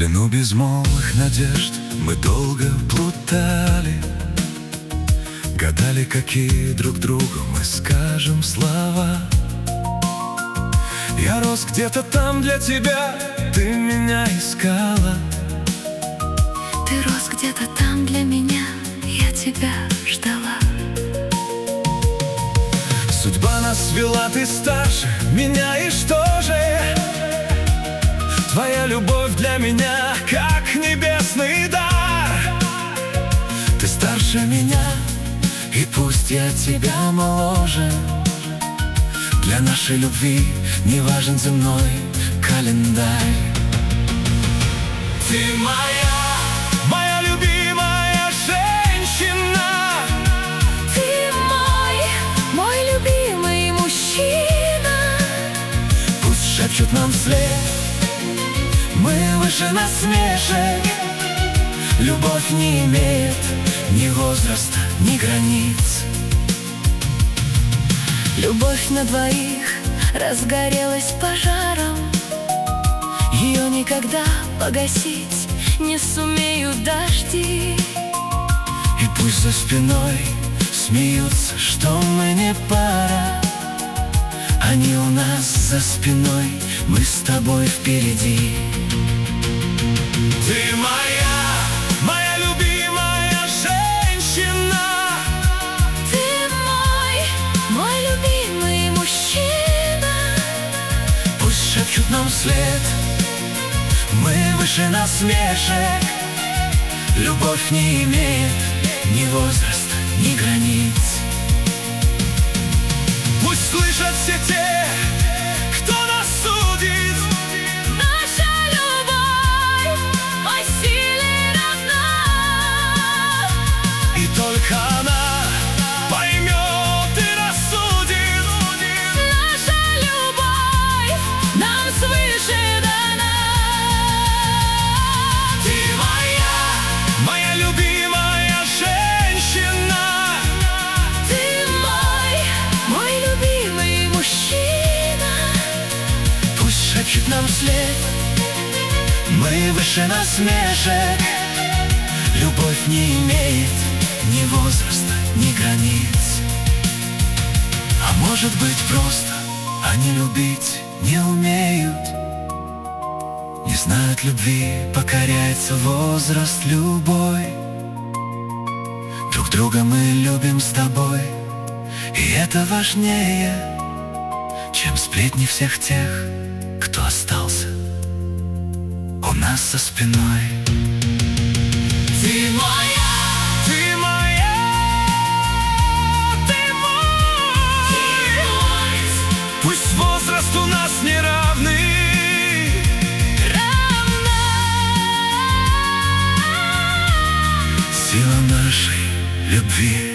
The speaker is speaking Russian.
плену безмолвных надежд мы долго плутали, гадали, какие друг другу мы скажем слова. Я рос где-то там для тебя, ты меня искала. Ты рос где-то там для меня, я тебя ждала. Судьба нас свела, ты старше меня, и что же? Твоя любовь для меня, как небесный дар. Ты старше меня, и пусть я тебя моложе, для нашей любви не важен земной календарь. Ты моя любимая женщина. Ты мой любимый мужчина. Пусть шепчут нам вслед, мы выше насмешек. Любовь не имеет ни возраста, ни границ. Любовь на двоих разгорелась пожаром. Ее никогда погасить не сумеют дожди. И пусть за спиной смеются, что мы не пара. Они у нас за спиной, мы с тобой впереди. Ты моя любимая женщина. Ты мой любимый мужчина. Пусть шепчут нам вслед, мы выше насмешек. Любовь не имеет ни возраста, ни границ. Пусть слышат все те, кто нас судит. Наша любовь по силе равна. И только она поймет и рассудит. Наша любовь нам свыше дана. Ты моя любимая женщина. Ты мой любимый мужчина. Пусть шепчет нам вслед, мы выше насмешек. Любовь не имеет ни возраста, ни границ. А может быть просто они любить не умеют, не знают любви, покоряется возраст любой. Друг друга мы любим с тобой, и это важнее, чем сплетни всех тех, кто остался у нас за спиной. Ты моя, ты моя, ты мой. Пусть возраст у нас не равный, сила нашей любви